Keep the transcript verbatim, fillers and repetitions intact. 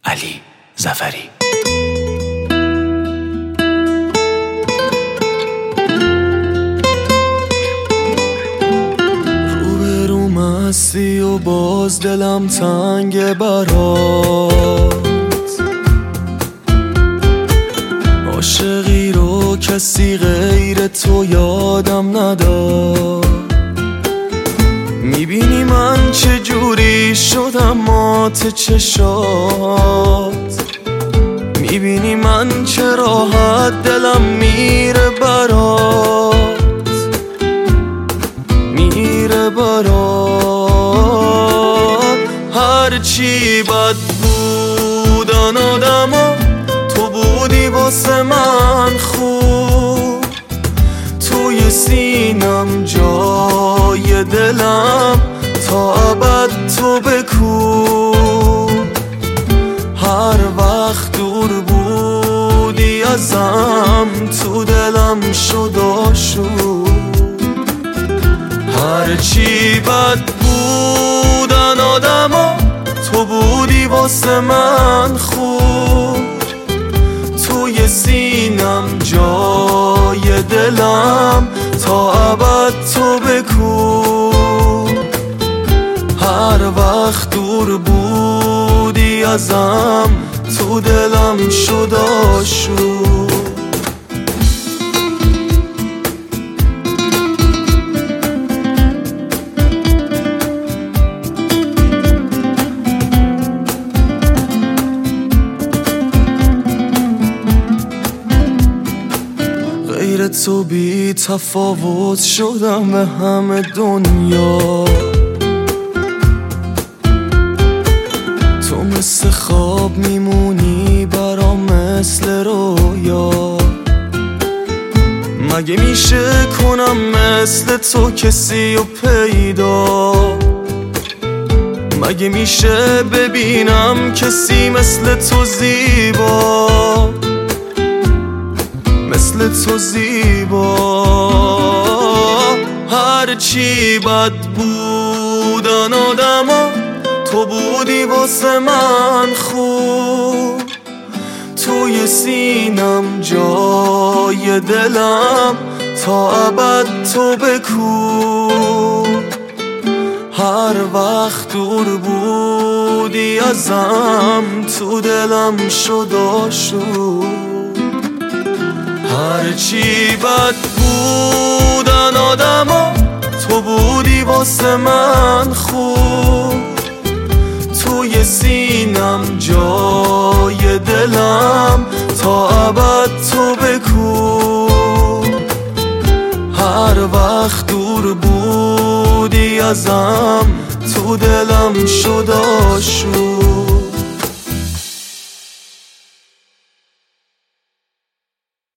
علی ظفری. روبروم هستی و باز دلم تنگ برات، عاشقی رو کسی غیر تو یادم نداد. میبینی من چجوری شدم مات چشات، میبینی من چه راحت دلم میره برات، میره برات. هرچی بد بودن آدما تو بودی واسه من خوب، توی سینم جای دلم تا ابد تو بکو. هر وقت دور بودی ازم تو دلم شد آشوب. هرچی بد بودن آدما تو بودی واسه من خوب، توی سینم جای دلم تا ابد تو بکو. هر وقت دور بودی ازم تو دلم شد آشوب. غیر تو بی تفاوت شدم به همه دنیا، تو مثل خواب میمونی برام مثل رویا. مگه میشه کنم مثل تو کسی و پیدا، مگه میشه ببینم کسی مثل تو زیبا، مثل تو زیبا. هرچی بد بودن آدما تو بودی واسه من خوب، توی سینم جای دلم تا ابد تو بکو. هر وقت دور بودی ازم تو دلم شد آشوب. هرچی بد بودن آدما تو بودی واسه من خوب، توی سینم جای دلم تا ابد تو بکو. هر وقت دور بودی ازم تو دلم شد آشوب.